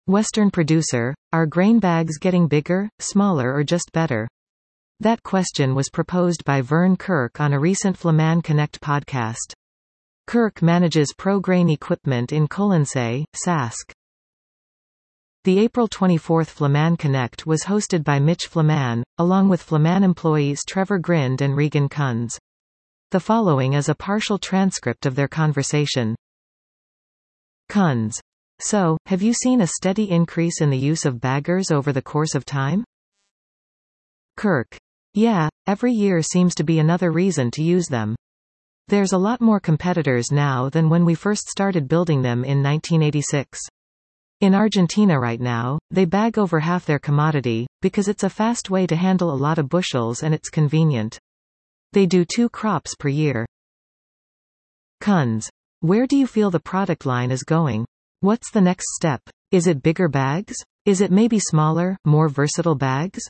Western producer, are grain bags getting bigger, smaller or just better? That question was proposed by Vern Kirk on a recent Flaman Connect podcast. Kirk manages pro-grain equipment in Colonsay, Sask. The April 24 Flaman Connect was hosted by Mitch Flaman, along with Flaman employees Trevor Grind and Regan Kunz. The following is a partial transcript of their conversation. Kunz. So, have you seen a steady increase in the use of baggers over the course of time? Kirk. Yeah, every year seems to be another reason to use them. There's a lot more competitors now than when we first started building them in 1986. In Argentina right now, they bag over half their commodity, because it's a fast way to handle a lot of bushels and it's convenient. They do 2 crops per year. Kunz. Where do you feel the product line is going? What's the next step? Is it bigger bags? Is it maybe smaller, more versatile bags?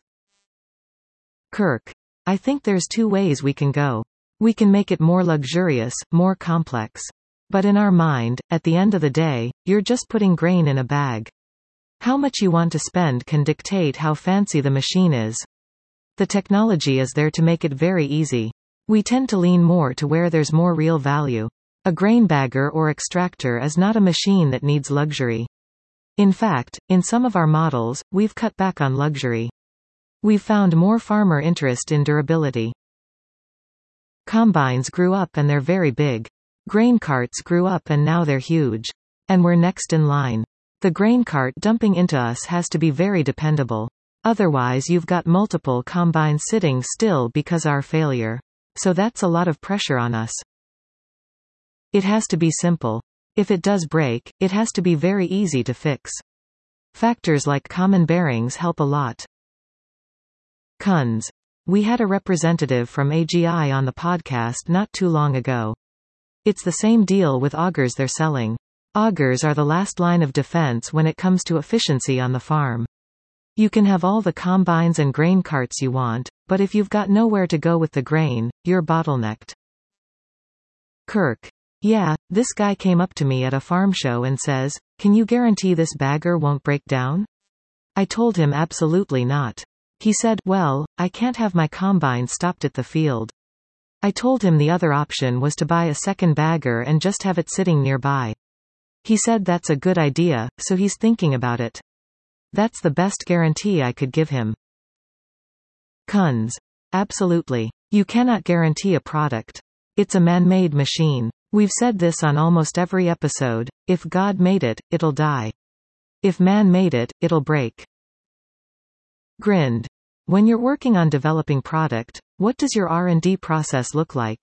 Kirk. I think there's 2 ways we can go. We can make it more luxurious, more complex. But in our mind, at the end of the day, you're just putting grain in a bag. How much you want to spend can dictate how fancy the machine is. The technology is there to make it very easy. We tend to lean more to where there's more real value. A grain bagger or extractor is not a machine that needs luxury. In fact, in some of our models, we've cut back on luxury. We've found more farmer interest in durability. Combines grew up and they're very big. Grain carts grew up and now they're huge. And we're next in line. The grain cart dumping into us has to be very dependable. Otherwise you've got multiple combines sitting still because our failure. So that's a lot of pressure on us. It has to be simple. If it does break, it has to be very easy to fix. Factors like common bearings help a lot. Kunz. We had a representative from AGI on the podcast not too long ago. It's the same deal with augers they're selling. Augers are the last line of defense when it comes to efficiency on the farm. You can have all the combines and grain carts you want, but if you've got nowhere to go with the grain, you're bottlenecked. Kirk. Yeah, this guy came up to me at a farm show and says, "Can you guarantee this bagger won't break down?" I told him absolutely not. He said, "Well, I can't have my combine stopped at the field." I told him the other option was to buy a second bagger and just have it sitting nearby. He said that's a good idea, so he's thinking about it. That's the best guarantee I could give him. Kunz. Absolutely. You cannot guarantee a product. It's a man-made machine. We've said this on almost every episode. If God made it, it'll die. If man made it, it'll break. Grind. When you're working on developing product, what does your R&D process look like?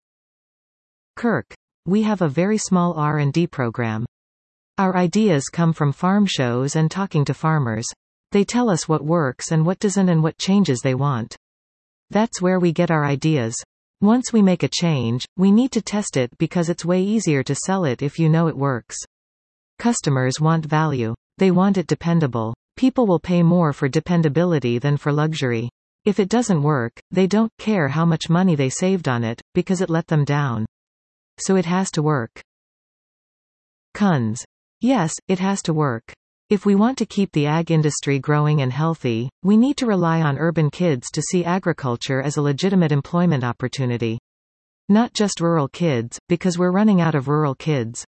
Kirk. We have a very small R&D program. Our ideas come from farm shows and talking to farmers. They tell us what works and what doesn't and what changes they want. That's where we get our ideas. Once we make a change, we need to test it because it's way easier to sell it if you know it works. Customers want value. They want it dependable. People will pay more for dependability than for luxury. If it doesn't work, they don't care how much money they saved on it, because it let them down. So it has to work. Kunz. Yes, it has to work. If we want to keep the ag industry growing and healthy, we need to rely on urban kids to see agriculture as a legitimate employment opportunity. Not just rural kids, because we're running out of rural kids.